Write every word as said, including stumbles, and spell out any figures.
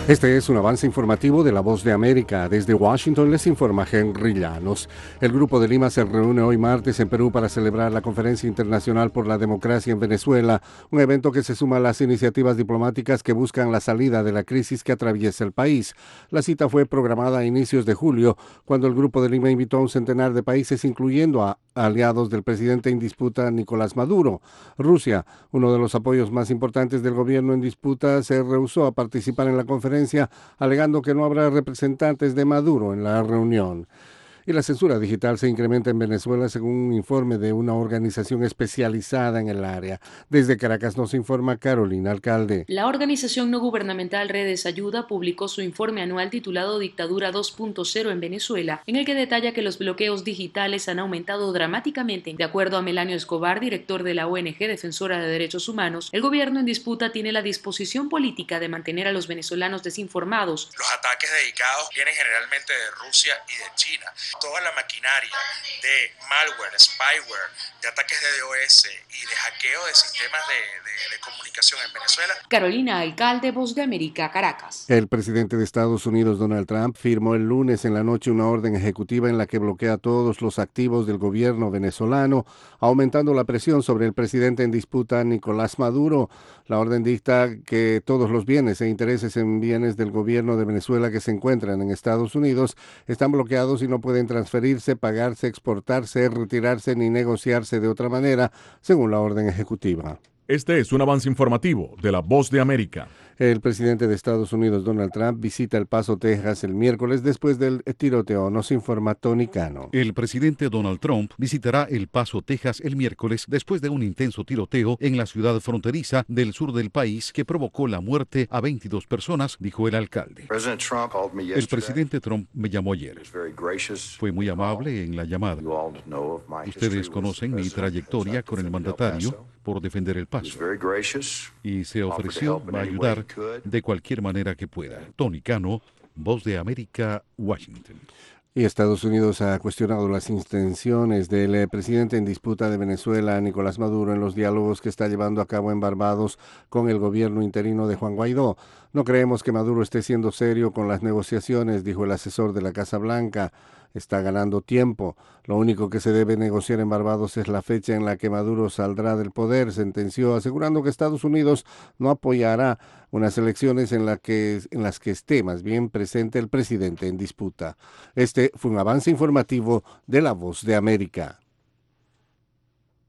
Este es un avance informativo de La Voz de América. Desde Washington les informa Henry Llanos. El Grupo de Lima se reúne hoy martes en Perú para celebrar la Conferencia Internacional por la Democracia en Venezuela, un evento que se suma a las iniciativas diplomáticas que buscan la salida de la crisis que atraviesa el país. La cita fue programada a inicios de julio, cuando el Grupo de Lima invitó a un centenar de países, incluyendo a aliados del presidente en disputa Nicolás Maduro. Rusia, uno de los apoyos más importantes del gobierno en disputa, se rehusó a participar en la conferencia, alegando que no habrá representantes de Maduro en la reunión. Y la censura digital se incrementa en Venezuela según un informe de una organización especializada en el área. Desde Caracas nos informa Carolina Alcalde. La organización no gubernamental Redes Ayuda publicó su informe anual titulado Dictadura dos punto cero en Venezuela, en el que detalla que los bloqueos digitales han aumentado dramáticamente. De acuerdo a Melanio Escobar, director de la O N G Defensora de Derechos Humanos, el gobierno en disputa tiene la disposición política de mantener a los venezolanos desinformados. Los ataques dedicados vienen generalmente de Rusia y de China. Toda la maquinaria de malware, spyware, de ataques de DDoS y de hackeo de sistemas de, de, de comunicación en Venezuela. Carolina Alcalde, Voz de América, Caracas. El presidente de Estados Unidos, Donald Trump, firmó el lunes en la noche una orden ejecutiva en la que bloquea todos los activos del gobierno venezolano, aumentando la presión sobre el presidente en disputa, Nicolás Maduro. La orden dicta que todos los bienes e intereses en bienes del gobierno de Venezuela que se encuentran en Estados Unidos están bloqueados y no pueden transferirse, pagarse, exportarse, retirarse ni negociarse de otra manera, según la orden ejecutiva. Este es un avance informativo de La Voz de América. El presidente de Estados Unidos, Donald Trump, visita El Paso, Texas, el miércoles después del tiroteo. Nos informa Tony Cano. El presidente Donald Trump visitará El Paso, Texas, el miércoles después de un intenso tiroteo en la ciudad fronteriza del sur del país que provocó la muerte a veintidós personas, dijo el alcalde. El presidente Trump me llamó ayer. Fue muy amable en la llamada. Ustedes conocen mi trayectoria con el mandatario por defender El Paso y se ofreció a ayudar de cualquier manera que pueda. Tony Cano, Voz de América, Washington. Y Estados Unidos ha cuestionado las intenciones del presidente en disputa de Venezuela, Nicolás Maduro, en los diálogos que está llevando a cabo en Barbados con el gobierno interino de Juan Guaidó. No creemos que Maduro esté siendo serio con las negociaciones, dijo el asesor de la Casa Blanca. Está ganando tiempo. Lo único que se debe negociar en Barbados es la fecha en la que Maduro saldrá del poder, sentenció, asegurando que Estados Unidos no apoyará unas elecciones en, la que, en las que esté más bien presente el presidente en disputa. Este fue un avance informativo de La Voz de América.